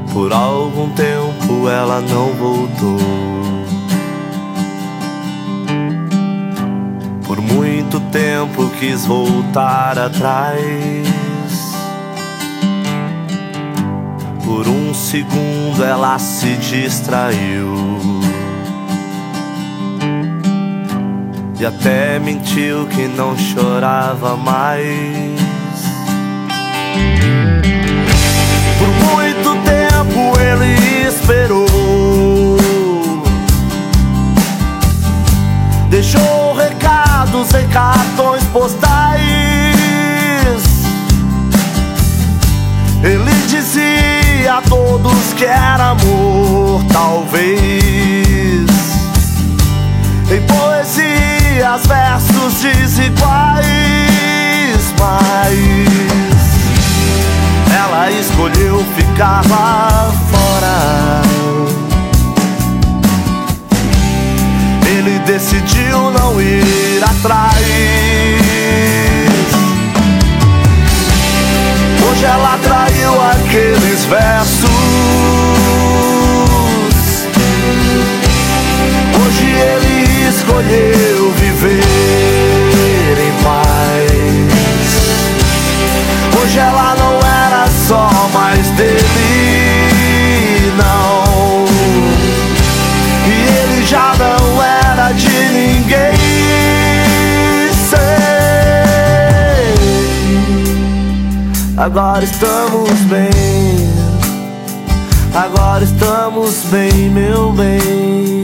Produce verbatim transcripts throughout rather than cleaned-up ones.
Por algum tempo ela não voltou. Por muito tempo quis voltar atrás. Por um segundo ela se distraiu e até mentiu que não chorava mais. Por muito tempo ele esperou, deixou recados em cartões postais. Ele dizia a todos que era amor, talvez em poesias, versos desiguais. Mas ela escolheu ficar lá fora. Ele decidiu não ir atrás. Hoje ela traiu aqueles versos. Hoje ele escolheu viver em paz. Hoje ela não era só mais dele, não. E ele já não era de ninguém. Agora estamos bem, agora estamos bem, meu bem.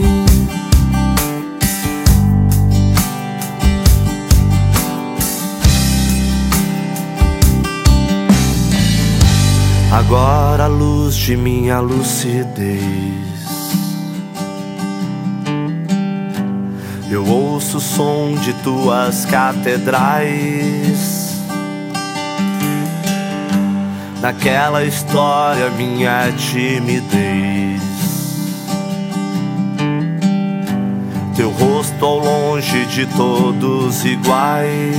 Agora a luz de minha lucidez, eu ouço o som de tuas catedrais. Naquela história minha timidez, teu rosto ao longe de todos iguais.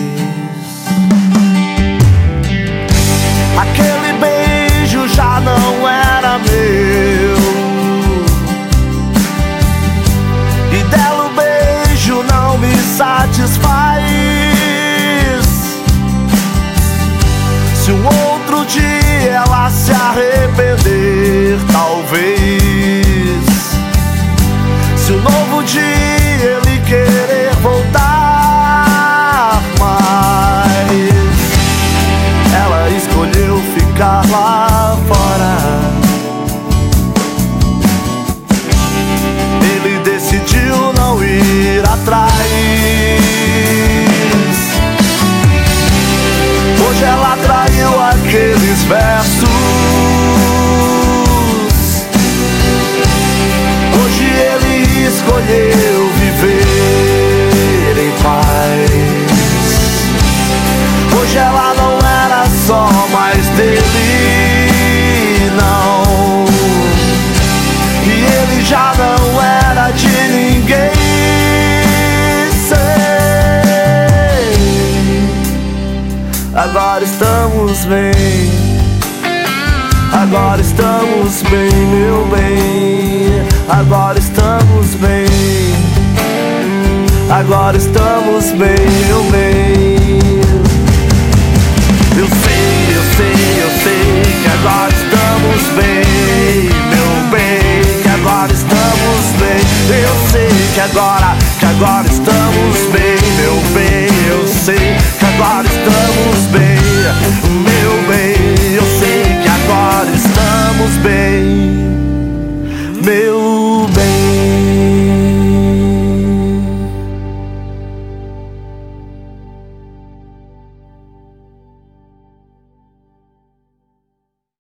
Aquele beijo já não era meu, e dela o beijo não me satisfaz. Se um outro dia ela se arrepender, talvez, se um novo dia ele querer voltar, mas ela escolheu ficar lá fora. Ele decidiu não ir atrás. Hoje ela traiu aqueles versos. Hoje ele escolheu viver em paz. Hoje ela não era só mais dele, não. E ele já não era de ninguém. Agora estamos bem, agora estamos bem, meu bem. Agora estamos bem, agora estamos bem, meu bem. Eu sei, eu sei, eu sei que agora estamos bem, meu bem. Que agora estamos bem. Eu sei que agora, que agora estamos bem, meu bem. Eu sei que agora estamos bem, meu bem. Eu sei que agora estamos bem, meu